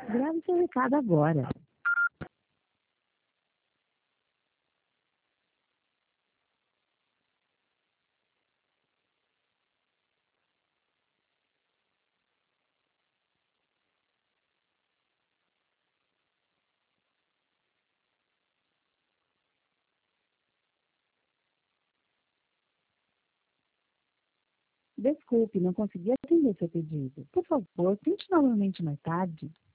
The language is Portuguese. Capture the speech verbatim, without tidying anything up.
Grave seu recado agora. Desculpe, não consegui atender seu pedido. Por favor, tente novamente mais tarde.